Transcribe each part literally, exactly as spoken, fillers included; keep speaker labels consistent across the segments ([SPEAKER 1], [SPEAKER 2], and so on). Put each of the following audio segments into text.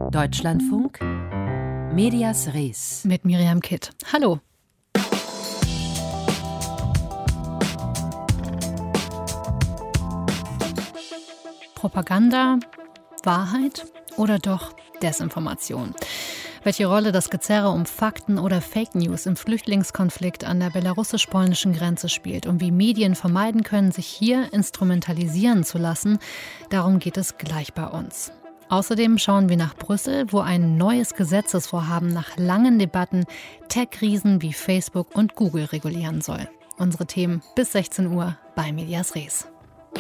[SPEAKER 1] Deutschlandfunk, Medias Res.
[SPEAKER 2] Mit Miriam Kitt. Hallo. Propaganda, Wahrheit oder doch Desinformation? Welche Rolle das Gezerre um Fakten oder Fake News im Flüchtlingskonflikt an der belarussisch-polnischen Grenze spielt und wie Medien vermeiden können, sich hier instrumentalisieren zu lassen, darum geht es gleich bei uns. Außerdem schauen wir nach Brüssel, wo ein neues Gesetzesvorhaben nach langen Debatten Tech-Riesen wie Facebook und Google regulieren soll. Unsere Themen bis sechzehn Uhr bei Medias Res.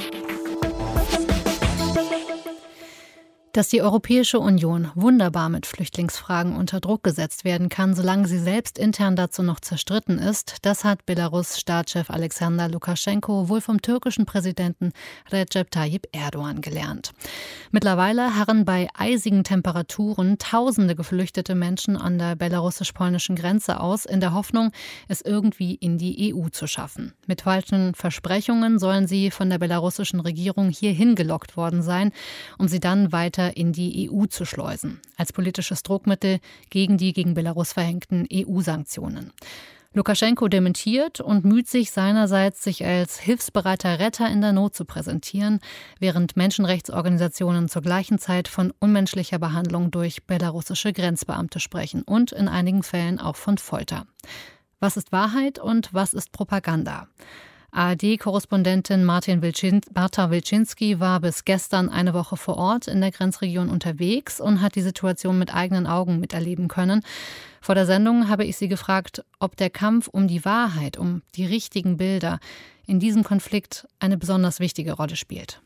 [SPEAKER 2] Dass die Europäische Union wunderbar mit Flüchtlingsfragen unter Druck gesetzt werden kann, solange sie selbst intern dazu noch zerstritten ist, das hat Belarus Staatschef Alexander Lukaschenko wohl vom türkischen Präsidenten Recep Tayyip Erdogan gelernt. Mittlerweile harren bei eisigen Temperaturen tausende geflüchtete Menschen an der belarussisch-polnischen Grenze aus, in der Hoffnung, es irgendwie in die E U zu schaffen. Mit falschen Versprechungen sollen sie von der belarussischen Regierung hierhin gelockt worden sein, um sie dann weiter in die E U zu schleusen, als politisches Druckmittel gegen die gegen Belarus verhängten E U-Sanktionen. Lukaschenko dementiert und müht sich seinerseits, sich als hilfsbereiter Retter in der Not zu präsentieren, während Menschenrechtsorganisationen zur gleichen Zeit von unmenschlicher Behandlung durch belarussische Grenzbeamte sprechen und in einigen Fällen auch von Folter. Was ist Wahrheit und was ist Propaganda? A R D-Korrespondentin Martin Wilczyn- Marta Wilczynski war bis gestern eine Woche vor Ort in der Grenzregion unterwegs und hat die Situation mit eigenen Augen miterleben können. Vor der Sendung habe ich sie gefragt, ob der Kampf um die Wahrheit, um die richtigen Bilder in diesem Konflikt eine besonders wichtige Rolle spielt.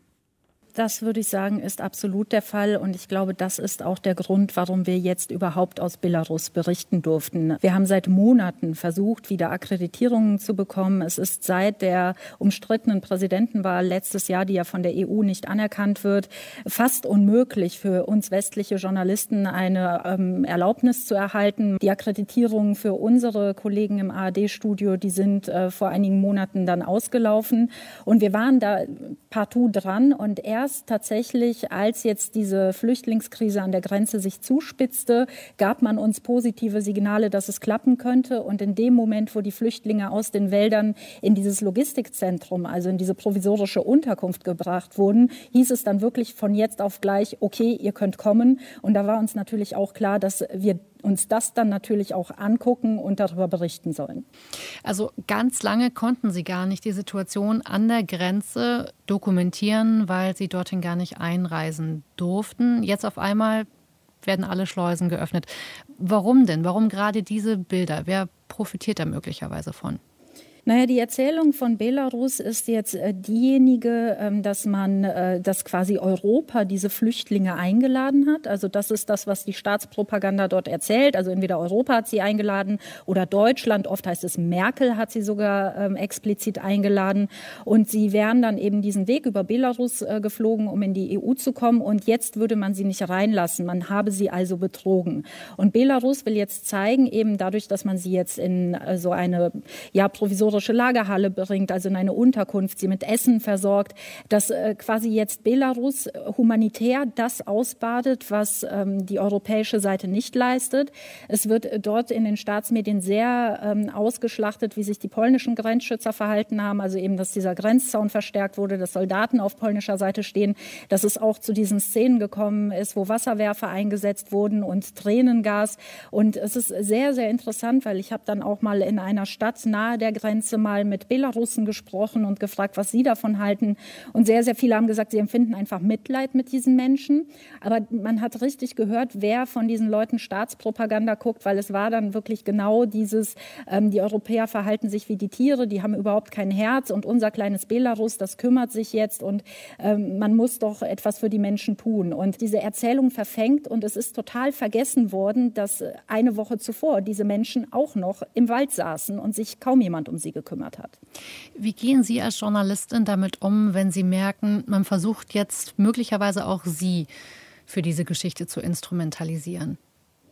[SPEAKER 3] Das würde ich sagen, ist absolut der Fall. Und ich glaube, das ist auch der Grund, warum wir jetzt überhaupt aus Belarus berichten durften. Wir haben seit Monaten versucht, wieder Akkreditierungen zu bekommen. Es ist seit der umstrittenen Präsidentenwahl letztes Jahr, die ja von der E U nicht anerkannt wird, fast unmöglich für uns westliche Journalisten eine ähm, Erlaubnis zu erhalten. Die Akkreditierungen für unsere Kollegen im A R D-Studio, die sind äh, vor einigen Monaten dann ausgelaufen. Und wir waren da partout dran und er Erst tatsächlich, als jetzt diese Flüchtlingskrise an der Grenze sich zuspitzte, gab man uns positive Signale, dass es klappen könnte. Und in dem Moment, wo die Flüchtlinge aus den Wäldern in dieses Logistikzentrum, also in diese provisorische Unterkunft gebracht wurden, hieß es dann wirklich von jetzt auf gleich, okay, ihr könnt kommen. Und da war uns natürlich auch klar, dass wir uns das dann natürlich auch angucken und darüber berichten sollen.
[SPEAKER 2] Also ganz lange konnten Sie gar nicht die Situation an der Grenze dokumentieren, weil Sie dorthin gar nicht einreisen durften. Jetzt auf einmal werden alle Schleusen geöffnet. Warum denn? Warum gerade diese Bilder? Wer profitiert da möglicherweise von?
[SPEAKER 3] Naja, die Erzählung von Belarus ist jetzt äh, diejenige, ähm, dass man, äh, dass quasi Europa diese Flüchtlinge eingeladen hat. Also das ist das, was die Staatspropaganda dort erzählt. Also entweder Europa hat sie eingeladen oder Deutschland. Oft heißt es, Merkel hat sie sogar ähm, explizit eingeladen. Und sie wären dann eben diesen Weg über Belarus äh, geflogen, um in die E U zu kommen. Und jetzt würde man sie nicht reinlassen. Man habe sie also betrogen. Und Belarus will jetzt zeigen, eben dadurch, dass man sie jetzt in äh, so eine ja provisorische Lagerhalle bringt, also in eine Unterkunft, sie mit Essen versorgt, dass äh, quasi jetzt Belarus humanitär das ausbadet, was ähm, die europäische Seite nicht leistet. Es wird äh, dort in den Staatsmedien sehr ähm, ausgeschlachtet, wie sich die polnischen Grenzschützer verhalten haben, also eben, dass dieser Grenzzaun verstärkt wurde, dass Soldaten auf polnischer Seite stehen, dass es auch zu diesen Szenen gekommen ist, wo Wasserwerfer eingesetzt wurden und Tränengas. Und es ist sehr, sehr interessant, weil ich habe dann auch mal in einer Stadt nahe der Grenze mal mit Belarussen gesprochen und gefragt, was sie davon halten. Und sehr, sehr viele haben gesagt, sie empfinden einfach Mitleid mit diesen Menschen. Aber man hat richtig gehört, wer von diesen Leuten Staatspropaganda guckt, weil es war dann wirklich genau dieses, ähm, die Europäer verhalten sich wie die Tiere, die haben überhaupt kein Herz und unser kleines Belarus, das kümmert sich jetzt und ähm, man muss doch etwas für die Menschen tun. Und diese Erzählung verfängt und es ist total vergessen worden, dass eine Woche zuvor diese Menschen auch noch im Wald saßen und sich kaum jemand um sie gekümmert hat.
[SPEAKER 2] Wie gehen Sie als Journalistin damit um, wenn Sie merken, man versucht jetzt möglicherweise auch Sie für diese Geschichte zu instrumentalisieren?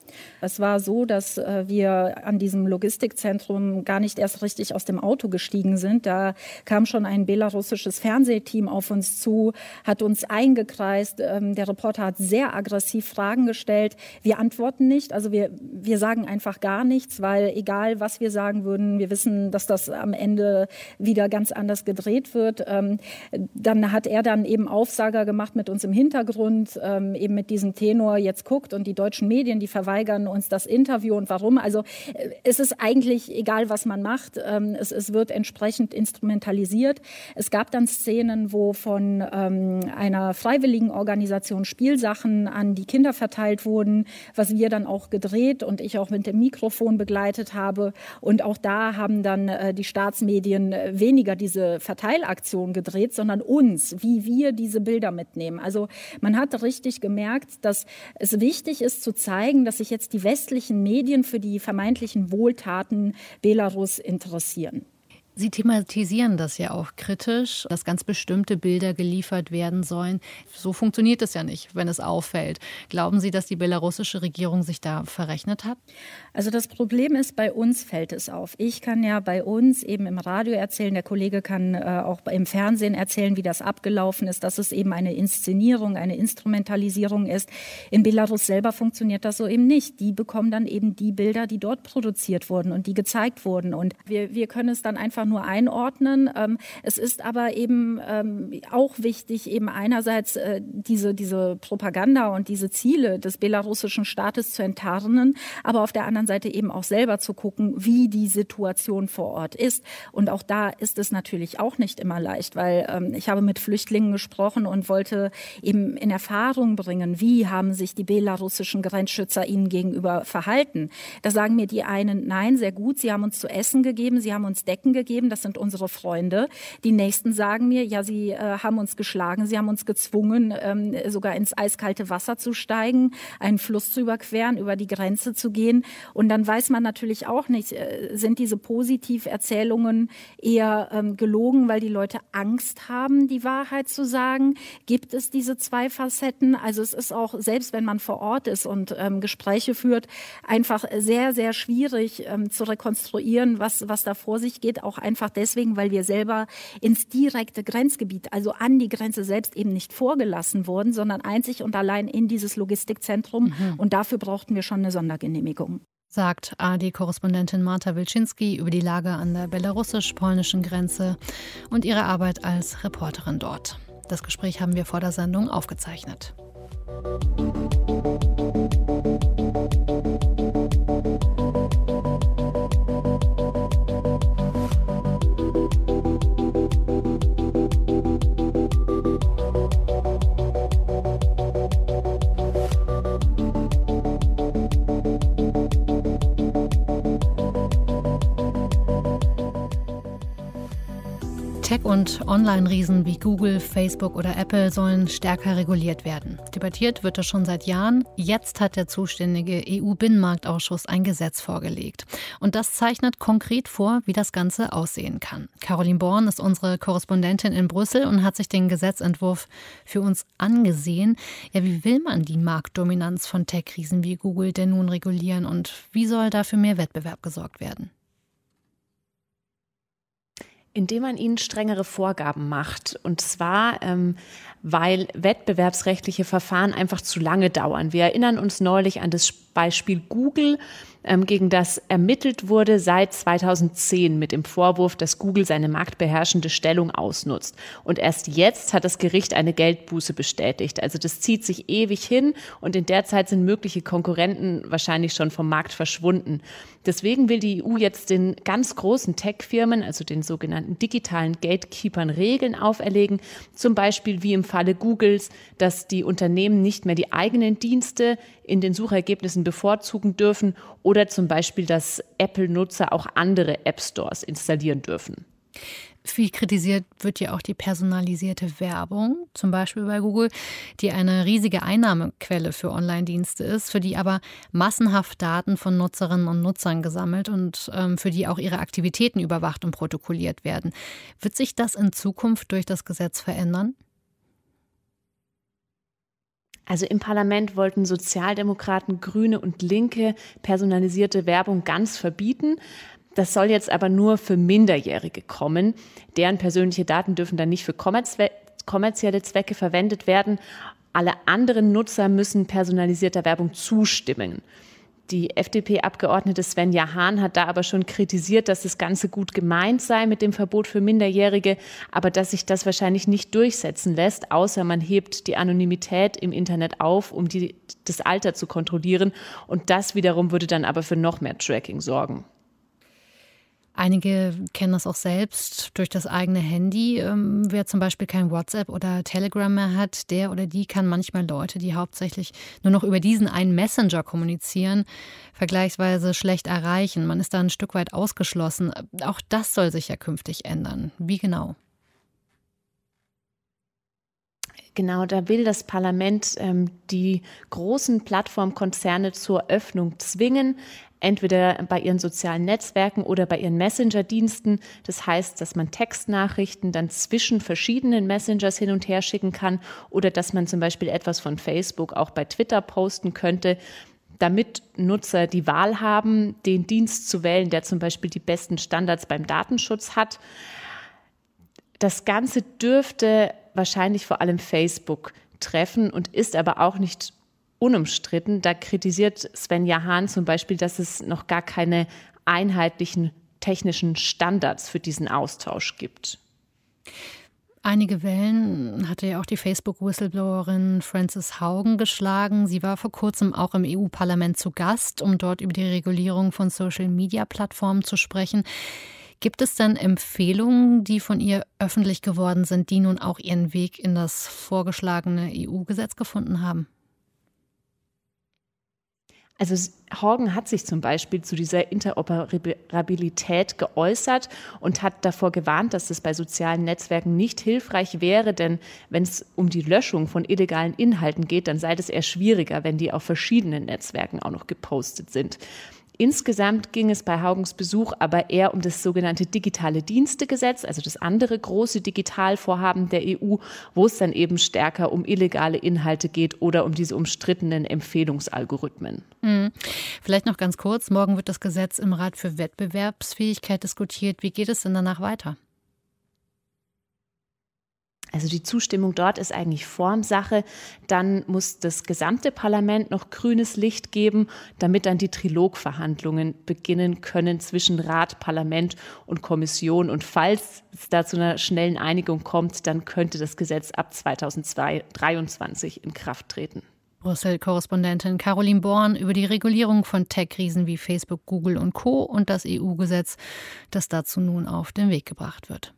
[SPEAKER 3] Es war so, dass äh, wir an diesem Logistikzentrum gar nicht erst richtig aus dem Auto gestiegen sind. Da kam schon ein belarussisches Fernsehteam auf uns zu, hat uns eingekreist. Ähm, der Reporter hat sehr aggressiv Fragen gestellt. Wir antworten nicht, also wir, wir sagen einfach gar nichts, weil egal, was wir sagen würden, wir wissen, dass das am Ende wieder ganz anders gedreht wird. Ähm, dann hat er dann eben Aufsager gemacht mit uns im Hintergrund, ähm, eben mit diesem Tenor, jetzt guckt, und die deutschen Medien, die verweigern uns das Interview und warum. Also es ist eigentlich egal, was man macht. Es, es wird entsprechend instrumentalisiert. Es gab dann Szenen, wo von ähm, einer freiwilligen Organisation Spielsachen an die Kinder verteilt wurden, was wir dann auch gedreht und ich auch mit dem Mikrofon begleitet habe. Und auch da haben dann äh, die Staatsmedien weniger diese Verteilaktion gedreht, sondern uns, wie wir diese Bilder mitnehmen. Also man hat richtig gemerkt, dass es wichtig ist zu zeigen, dass sich jetzt die westlichen Medien für die vermeintlichen Wohltaten Belarus interessieren.
[SPEAKER 2] Sie thematisieren das ja auch kritisch, dass ganz bestimmte Bilder geliefert werden sollen. So funktioniert es ja nicht, wenn es auffällt. Glauben Sie, dass die belarussische Regierung sich da verrechnet hat?
[SPEAKER 3] Also das Problem ist, bei uns fällt es auf. Ich kann ja bei uns eben im Radio erzählen, der Kollege kann äh, auch im Fernsehen erzählen, wie das abgelaufen ist, dass es eben eine Inszenierung, eine Instrumentalisierung ist. In Belarus selber funktioniert das so eben nicht. Die bekommen dann eben die Bilder, die dort produziert wurden und die gezeigt wurden. Und wir, wir können es dann einfach nur einordnen. Es ist aber eben auch wichtig, eben einerseits diese, diese Propaganda und diese Ziele des belarussischen Staates zu enttarnen, aber auf der anderen Seite eben auch selber zu gucken, wie die Situation vor Ort ist. Und auch da ist es natürlich auch nicht immer leicht, weil ich habe mit Flüchtlingen gesprochen und wollte eben in Erfahrung bringen, wie haben sich die belarussischen Grenzschützer ihnen gegenüber verhalten. Da sagen mir die einen, nein, sehr gut, sie haben uns zu essen gegeben, sie haben uns Decken gegeben, das sind unsere Freunde. Die Nächsten sagen mir, ja, sie äh, haben uns geschlagen, sie haben uns gezwungen, ähm, sogar ins eiskalte Wasser zu steigen, einen Fluss zu überqueren, über die Grenze zu gehen. Und dann weiß man natürlich auch nicht, äh, sind diese Positiverzählungen eher ähm, gelogen, weil die Leute Angst haben, die Wahrheit zu sagen? Gibt es diese zwei Facetten? Also es ist auch, selbst wenn man vor Ort ist und ähm, Gespräche führt, einfach sehr, sehr schwierig ähm, zu rekonstruieren, was, was da vor sich geht, auch einfach deswegen, weil wir selber ins direkte Grenzgebiet, also an die Grenze selbst eben nicht vorgelassen wurden, sondern einzig und allein in dieses Logistikzentrum. Mhm. Und dafür brauchten wir schon eine Sondergenehmigung.
[SPEAKER 2] Sagt A R D-Korrespondentin Marta Wilczynski über die Lage an der belarussisch-polnischen Grenze und ihre Arbeit als Reporterin dort. Das Gespräch haben wir vor der Sendung aufgezeichnet. Tech- und Online-Riesen wie Google, Facebook oder Apple sollen stärker reguliert werden. Debattiert wird das schon seit Jahren. Jetzt hat der zuständige E U-Binnenmarktausschuss ein Gesetz vorgelegt. Und das zeichnet konkret vor, wie das Ganze aussehen kann. Caroline Born ist unsere Korrespondentin in Brüssel und hat sich den Gesetzentwurf für uns angesehen. Ja, wie will man die Marktdominanz von Tech-Riesen wie Google denn nun regulieren und wie soll da für mehr Wettbewerb gesorgt werden?
[SPEAKER 4] Indem man ihnen strengere Vorgaben macht. Und zwar, ähm, weil wettbewerbsrechtliche Verfahren einfach zu lange dauern. Wir erinnern uns neulich an das Beispiel Google, ähm, gegen das ermittelt wurde seit zweitausendzehn mit dem Vorwurf, dass Google seine marktbeherrschende Stellung ausnutzt. Und erst jetzt hat das Gericht eine Geldbuße bestätigt. Also das zieht sich ewig hin und in der Zeit sind mögliche Konkurrenten wahrscheinlich schon vom Markt verschwunden. Deswegen will die E U jetzt den ganz großen Tech-Firmen, also den sogenannten digitalen Gatekeepern, Regeln auferlegen. Zum Beispiel wie im Falle Googles, dass die Unternehmen nicht mehr die eigenen Dienste in den Suchergebnissen bevorzugen dürfen oder zum Beispiel, dass Apple-Nutzer auch andere App-Stores installieren dürfen.
[SPEAKER 2] Viel kritisiert wird ja auch die personalisierte Werbung, zum Beispiel bei Google, die eine riesige Einnahmequelle für Online-Dienste ist, für die aber massenhaft Daten von Nutzerinnen und Nutzern gesammelt und ähm, für die auch ihre Aktivitäten überwacht und protokolliert werden. Wird sich das in Zukunft durch das Gesetz verändern?
[SPEAKER 4] Also im Parlament wollten Sozialdemokraten, Grüne und Linke personalisierte Werbung ganz verbieten. Das soll jetzt aber nur für Minderjährige kommen. Deren persönliche Daten dürfen dann nicht für kommerzielle Zwecke verwendet werden. Alle anderen Nutzer müssen personalisierter Werbung zustimmen. Die F D P-Abgeordnete Svenja Hahn hat da aber schon kritisiert, dass das Ganze gut gemeint sei mit dem Verbot für Minderjährige, aber dass sich das wahrscheinlich nicht durchsetzen lässt, außer man hebt die Anonymität im Internet auf, um die, das Alter zu kontrollieren. Und das wiederum würde dann aber für noch mehr Tracking sorgen.
[SPEAKER 2] Einige kennen das auch selbst durch das eigene Handy. Ähm, wer zum Beispiel kein WhatsApp oder Telegram mehr hat, der oder die kann manchmal Leute, die hauptsächlich nur noch über diesen einen Messenger kommunizieren, vergleichsweise schlecht erreichen. Man ist da ein Stück weit ausgeschlossen. Auch das soll sich ja künftig ändern. Wie genau?
[SPEAKER 4] Genau, da will das Parlament ähm, die großen Plattformkonzerne zur Öffnung zwingen, entweder bei ihren sozialen Netzwerken oder bei ihren Messenger-Diensten. Das heißt, dass man Textnachrichten dann zwischen verschiedenen Messengers hin und her schicken kann oder dass man zum Beispiel etwas von Facebook auch bei Twitter posten könnte, damit Nutzer die Wahl haben, den Dienst zu wählen, der zum Beispiel die besten Standards beim Datenschutz hat. Das Ganze dürfte wahrscheinlich vor allem Facebook treffen und ist aber auch nicht unumstritten. Da kritisiert Svenja Hahn zum Beispiel, dass es noch gar keine einheitlichen technischen Standards für diesen Austausch gibt.
[SPEAKER 2] Einige Wellen hatte ja auch die Facebook-Whistleblowerin Frances Haugen geschlagen. Sie war vor kurzem auch im E U-Parlament zu Gast, um dort über die Regulierung von Social-Media-Plattformen zu sprechen. Gibt es denn Empfehlungen, die von ihr öffentlich geworden sind, die nun auch ihren Weg in das vorgeschlagene E U-Gesetz gefunden haben?
[SPEAKER 4] Also Haugen hat sich zum Beispiel zu dieser Interoperabilität geäußert und hat davor gewarnt, dass es bei sozialen Netzwerken nicht hilfreich wäre, denn wenn es um die Löschung von illegalen Inhalten geht, dann sei das eher schwieriger, wenn die auf verschiedenen Netzwerken auch noch gepostet sind. Insgesamt ging es bei Haugens Besuch aber eher um das sogenannte Digitale Dienstegesetz, also das andere große Digitalvorhaben der E U, wo es dann eben stärker um illegale Inhalte geht oder um diese umstrittenen Empfehlungsalgorithmen.
[SPEAKER 2] Hm. Vielleicht noch ganz kurz, morgen wird das Gesetz im Rat für Wettbewerbsfähigkeit diskutiert. Wie geht es denn danach weiter?
[SPEAKER 4] Also die Zustimmung dort ist eigentlich Formsache. Dann muss das gesamte Parlament noch grünes Licht geben, damit dann die Trilogverhandlungen beginnen können zwischen Rat, Parlament und Kommission. Und falls es da zu einer schnellen Einigung kommt, dann könnte das Gesetz ab zweitausenddreiundzwanzig in Kraft treten.
[SPEAKER 2] Brüssel-Korrespondentin Caroline Born über die Regulierung von Tech-Riesen wie Facebook, Google und Co. und das E U-Gesetz, das dazu nun auf den Weg gebracht wird.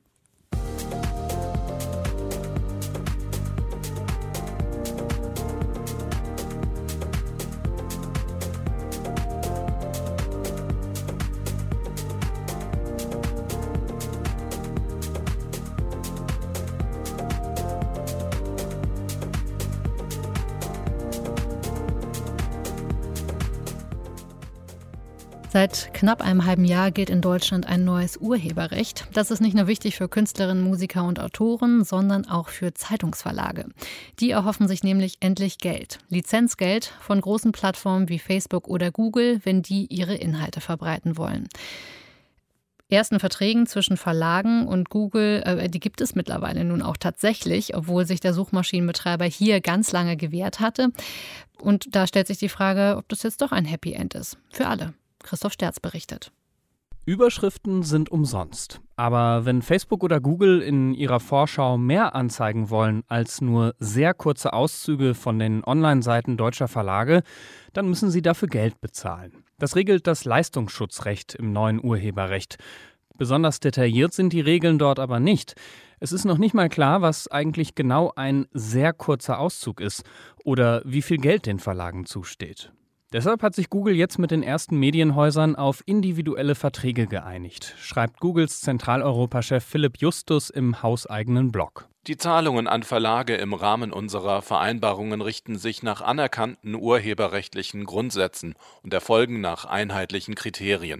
[SPEAKER 2] Seit knapp einem halben Jahr gilt in Deutschland ein neues Urheberrecht. Das ist nicht nur wichtig für Künstlerinnen, Musiker und Autoren, sondern auch für Zeitungsverlage. Die erhoffen sich nämlich endlich Geld. Lizenzgeld von großen Plattformen wie Facebook oder Google, wenn die ihre Inhalte verbreiten wollen. Ersten Verträgen zwischen Verlagen und Google, äh, die gibt es mittlerweile nun auch tatsächlich, obwohl sich der Suchmaschinenbetreiber hier ganz lange gewehrt hatte. Und da stellt sich die Frage, ob das jetzt doch ein Happy End ist. Für alle. Christoph Sterz berichtet.
[SPEAKER 5] Überschriften sind umsonst. Aber wenn Facebook oder Google in ihrer Vorschau mehr anzeigen wollen als nur sehr kurze Auszüge von den Online-Seiten deutscher Verlage, dann müssen sie dafür Geld bezahlen. Das regelt das Leistungsschutzrecht im neuen Urheberrecht. Besonders detailliert sind die Regeln dort aber nicht. Es ist noch nicht mal klar, was eigentlich genau ein sehr kurzer Auszug ist oder wie viel Geld den Verlagen zusteht. Deshalb hat sich Google jetzt mit den ersten Medienhäusern auf individuelle Verträge geeinigt, schreibt Googles Zentraleuropa-Chef Philipp Justus im hauseigenen Blog.
[SPEAKER 6] Die Zahlungen an Verlage im Rahmen unserer Vereinbarungen richten sich nach anerkannten urheberrechtlichen Grundsätzen und erfolgen nach einheitlichen Kriterien.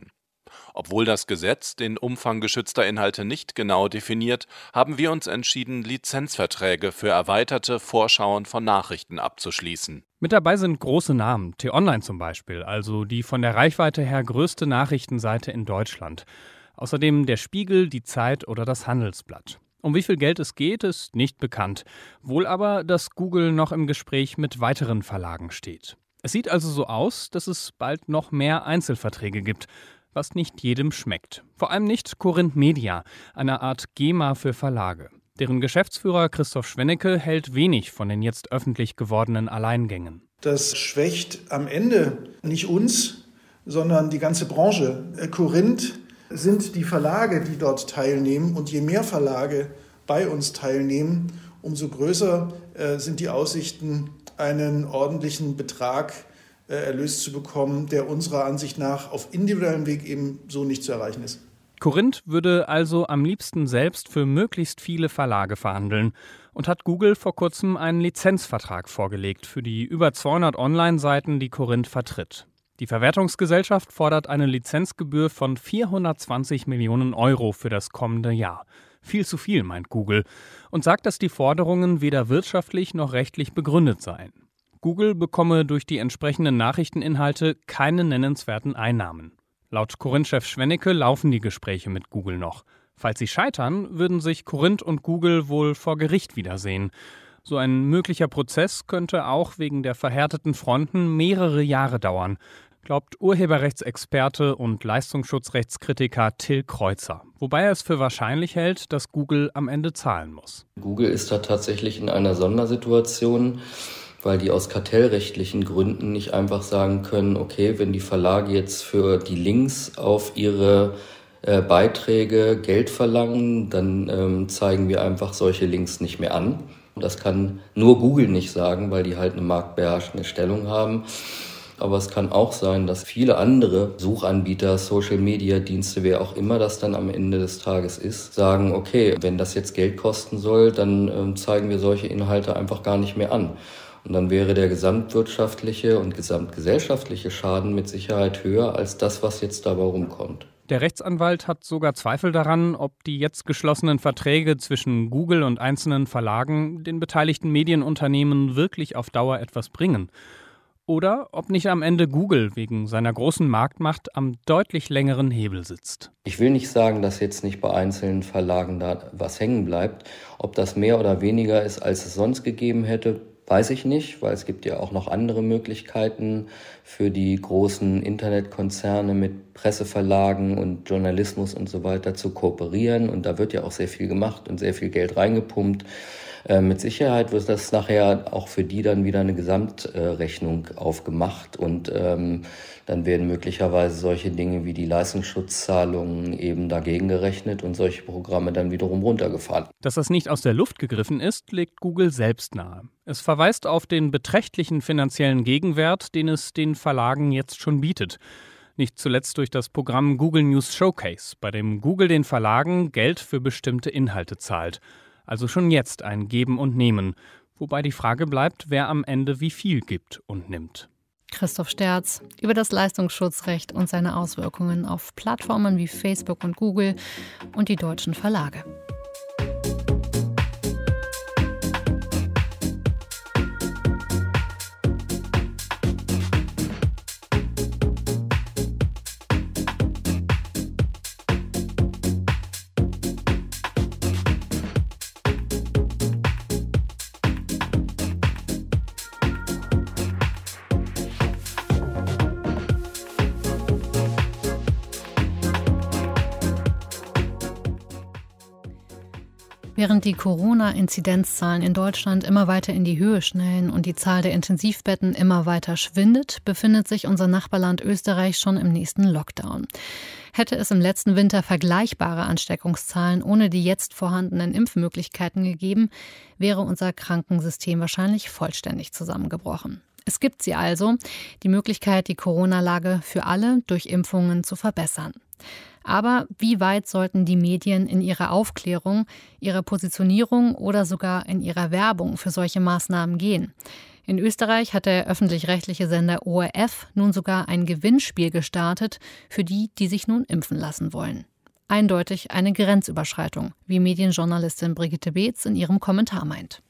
[SPEAKER 6] Obwohl das Gesetz den Umfang geschützter Inhalte nicht genau definiert, haben wir uns entschieden, Lizenzverträge für erweiterte Vorschauen von Nachrichten abzuschließen.
[SPEAKER 5] Mit dabei sind große Namen, T-Online zum Beispiel, also die von der Reichweite her größte Nachrichtenseite in Deutschland. Außerdem der Spiegel, die Zeit oder das Handelsblatt. Um wie viel Geld es geht, ist nicht bekannt. Wohl aber, dass Google noch im Gespräch mit weiteren Verlagen steht. Es sieht also so aus, dass es bald noch mehr Einzelverträge gibt, was nicht jedem schmeckt. Vor allem nicht Corinth Media, eine Art GEMA für Verlage. Deren Geschäftsführer Christoph Schwennecke hält wenig von den jetzt öffentlich gewordenen Alleingängen.
[SPEAKER 7] Das schwächt am Ende nicht uns, sondern die ganze Branche. Corinth sind die Verlage, die dort teilnehmen. Und je mehr Verlage bei uns teilnehmen, umso größer äh, sind die Aussichten, einen ordentlichen Betrag äh, Erlös zu bekommen, der unserer Ansicht nach auf individuellem Weg eben so nicht zu erreichen ist.
[SPEAKER 5] Corinth würde also am liebsten selbst für möglichst viele Verlage verhandeln und hat Google vor kurzem einen Lizenzvertrag vorgelegt für die über zweihundert Online-Seiten, die Corinth vertritt. Die Verwertungsgesellschaft fordert eine Lizenzgebühr von vierhundertzwanzig Millionen Euro für das kommende Jahr. Viel zu viel, meint Google, und sagt, dass die Forderungen weder wirtschaftlich noch rechtlich begründet seien. Google bekomme durch die entsprechenden Nachrichteninhalte keine nennenswerten Einnahmen. Laut Corinth-Chef Schwennecke laufen die Gespräche mit Google noch. Falls sie scheitern, würden sich Corinth und Google wohl vor Gericht wiedersehen. So ein möglicher Prozess könnte auch wegen der verhärteten Fronten mehrere Jahre dauern, glaubt Urheberrechtsexperte und Leistungsschutzrechtskritiker Till Kreuzer. Wobei er es für wahrscheinlich hält, dass Google am Ende zahlen muss.
[SPEAKER 8] Google ist da tatsächlich in einer Sondersituation, weil die aus kartellrechtlichen Gründen nicht einfach sagen können, okay, wenn die Verlage jetzt für die Links auf ihre äh, Beiträge Geld verlangen, dann ähm, zeigen wir einfach solche Links nicht mehr an. Das kann nur Google nicht sagen, weil die halt eine marktbeherrschende Stellung haben. Aber es kann auch sein, dass viele andere Suchanbieter, Social-Media-Dienste, wer auch immer das dann am Ende des Tages ist, sagen, okay, wenn das jetzt Geld kosten soll, dann äh, zeigen wir solche Inhalte einfach gar nicht mehr an. Und dann wäre der gesamtwirtschaftliche und gesamtgesellschaftliche Schaden mit Sicherheit höher als das, was jetzt dabei rumkommt.
[SPEAKER 5] Der Rechtsanwalt hat sogar Zweifel daran, ob die jetzt geschlossenen Verträge zwischen Google und einzelnen Verlagen den beteiligten Medienunternehmen wirklich auf Dauer etwas bringen. Oder ob nicht am Ende Google wegen seiner großen Marktmacht am deutlich längeren Hebel sitzt.
[SPEAKER 8] Ich will nicht sagen, dass jetzt nicht bei einzelnen Verlagen da was hängen bleibt. Ob das mehr oder weniger ist, als es sonst gegeben hätte, weiß ich nicht, weil es gibt ja auch noch andere Möglichkeiten für die großen Internetkonzerne mit Presseverlagen und Journalismus und so weiter zu kooperieren. Und da wird ja auch sehr viel gemacht und sehr viel Geld reingepumpt. Äh, mit Sicherheit wird das nachher auch für die dann wieder eine Gesamtrechnung äh, aufgemacht und ähm, dann werden möglicherweise solche Dinge wie die Leistungsschutzzahlungen eben dagegen gerechnet und solche Programme dann wiederum runtergefahren.
[SPEAKER 5] Dass das nicht aus der Luft gegriffen ist, legt Google selbst nahe. Es verweist auf den beträchtlichen finanziellen Gegenwert, den es den Verlagen jetzt schon bietet. Nicht zuletzt durch das Programm Google News Showcase, bei dem Google den Verlagen Geld für bestimmte Inhalte zahlt. Also schon jetzt ein Geben und Nehmen, wobei die Frage bleibt, wer am Ende wie viel gibt und nimmt.
[SPEAKER 2] Christoph Sterz über das Leistungsschutzrecht und seine Auswirkungen auf Plattformen wie Facebook und Google und die deutschen Verlage. Während die Corona-Inzidenzzahlen in Deutschland immer weiter in die Höhe schnellen und die Zahl der Intensivbetten immer weiter schwindet, befindet sich unser Nachbarland Österreich schon im nächsten Lockdown. Hätte es im letzten Winter vergleichbare Ansteckungszahlen ohne die jetzt vorhandenen Impfmöglichkeiten gegeben, wäre unser Krankensystem wahrscheinlich vollständig zusammengebrochen. Es gibt sie also, die Möglichkeit, die Corona-Lage für alle durch Impfungen zu verbessern. Aber wie weit sollten die Medien in ihrer Aufklärung, ihrer Positionierung oder sogar in ihrer Werbung für solche Maßnahmen gehen? In Österreich hat der öffentlich-rechtliche Sender O R F nun sogar ein Gewinnspiel gestartet für die, die sich nun impfen lassen wollen. Eindeutig eine Grenzüberschreitung, wie Medienjournalistin Brigitte Beetz in ihrem Kommentar meint.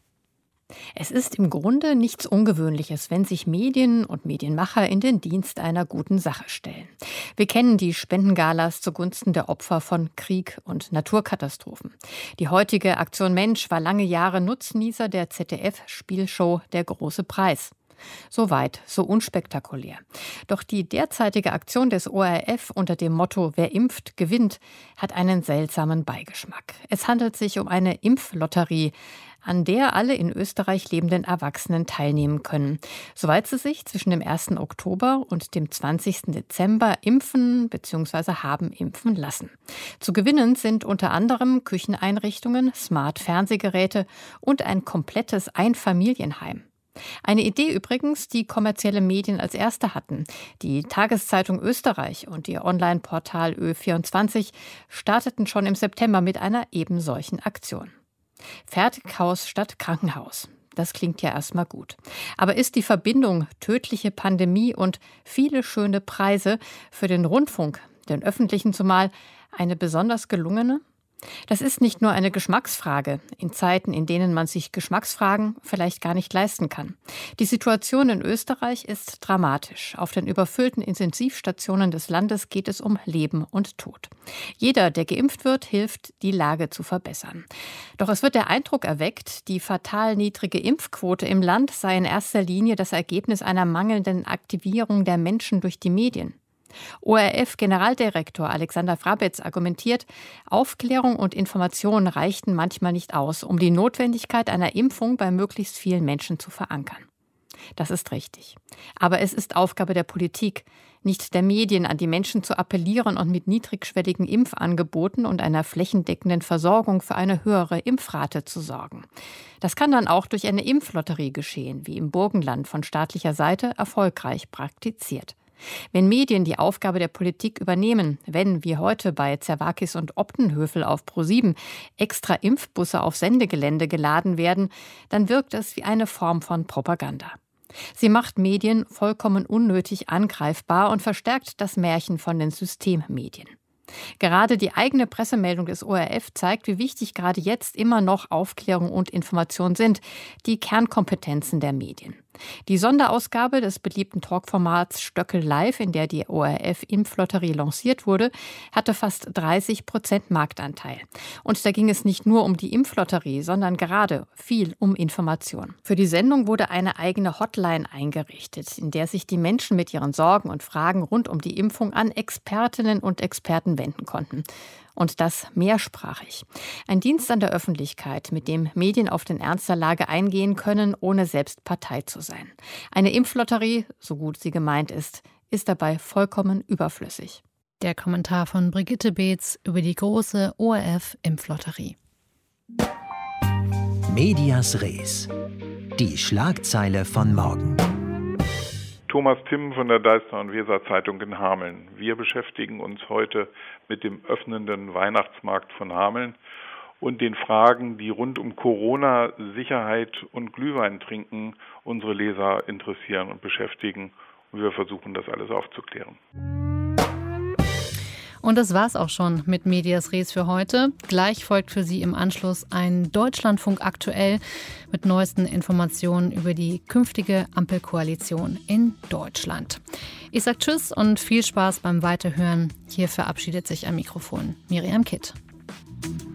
[SPEAKER 9] Es ist im Grunde nichts Ungewöhnliches, wenn sich Medien und Medienmacher in den Dienst einer guten Sache stellen. Wir kennen die Spendengalas zugunsten der Opfer von Krieg und Naturkatastrophen. Die heutige Aktion Mensch war lange Jahre Nutznießer der Z D F-Spielshow Der große Preis. Soweit, so unspektakulär. Doch die derzeitige Aktion des O R F unter dem Motto Wer impft, gewinnt, hat einen seltsamen Beigeschmack. Es handelt sich um eine Impflotterie, an der alle in Österreich lebenden Erwachsenen teilnehmen können, soweit sie sich zwischen dem ersten Oktober und dem zwanzigsten Dezember impfen bzw. haben impfen lassen. Zu gewinnen sind unter anderem Kücheneinrichtungen, Smart-Fernsehgeräte und ein komplettes Einfamilienheim. Eine Idee übrigens, die kommerzielle Medien als erste hatten. Die Tageszeitung Österreich und ihr Online-Portal Ö vierundzwanzig starteten schon im September mit einer ebensolchen Aktion. Fertighaus statt Krankenhaus. Das klingt ja erstmal gut. Aber ist die Verbindung tödliche Pandemie und viele schöne Preise für den Rundfunk, den öffentlichen zumal, eine besonders gelungene? Das ist nicht nur eine Geschmacksfrage, in Zeiten, in denen man sich Geschmacksfragen vielleicht gar nicht leisten kann. Die Situation in Österreich ist dramatisch. Auf den überfüllten Intensivstationen des Landes geht es um Leben und Tod. Jeder, der geimpft wird, hilft, die Lage zu verbessern. Doch es wird der Eindruck erweckt, die fatal niedrige Impfquote im Land sei in erster Linie das Ergebnis einer mangelnden Aktivierung der Menschen durch die Medien. O R F-Generaldirektor Alexander Frabetz argumentiert, Aufklärung und Information reichten manchmal nicht aus, um die Notwendigkeit einer Impfung bei möglichst vielen Menschen zu verankern. Das ist richtig. Aber es ist Aufgabe der Politik, nicht der Medien, an die Menschen zu appellieren und mit niedrigschwelligen Impfangeboten und einer flächendeckenden Versorgung für eine höhere Impfrate zu sorgen. Das kann dann auch durch eine Impflotterie geschehen, wie im Burgenland von staatlicher Seite erfolgreich praktiziert. Wenn Medien die Aufgabe der Politik übernehmen, wenn, wie heute bei Zervakis und Optenhövel auf ProSieben, extra Impfbusse auf Sendegelände geladen werden, dann wirkt es wie eine Form von Propaganda. Sie macht Medien vollkommen unnötig angreifbar und verstärkt das Märchen von den Systemmedien. Gerade die eigene Pressemeldung des O R F zeigt, wie wichtig gerade jetzt immer noch Aufklärung und Information sind, die Kernkompetenzen der Medien. Die Sonderausgabe des beliebten Talkformats Stöckel Live, in der die O R F-Impflotterie lanciert wurde, hatte fast dreißig Prozent Marktanteil. Und da ging es nicht nur um die Impflotterie, sondern gerade viel um Information. Für die Sendung wurde eine eigene Hotline eingerichtet, in der sich die Menschen mit ihren Sorgen und Fragen rund um die Impfung an Expertinnen und Experten wenden konnten. Und das mehrsprachig. Ein Dienst an der Öffentlichkeit, mit dem Medien auf den Ernst der Lage eingehen können, ohne selbst Partei zu sein. Eine Impflotterie, so gut sie gemeint ist, ist dabei vollkommen überflüssig.
[SPEAKER 2] Der Kommentar von Brigitte Beetz über die große O R F-Impflotterie.
[SPEAKER 10] Medias Res. Die Schlagzeile von morgen.
[SPEAKER 11] Thomas Timm von der Deister und Weser Zeitung in Hameln. Wir beschäftigen uns heute mit dem öffnenden Weihnachtsmarkt von Hameln und den Fragen, die rund um Corona, Sicherheit und Glühwein trinken unsere Leser interessieren und beschäftigen. Und wir versuchen, das alles aufzuklären.
[SPEAKER 2] Und das war's auch schon mit Medias Res für heute. Gleich folgt für Sie im Anschluss ein Deutschlandfunk aktuell mit neuesten Informationen über die künftige Ampelkoalition in Deutschland. Ich sage Tschüss und viel Spaß beim Weiterhören. Hier verabschiedet sich am Mikrofon Miriam Kitt.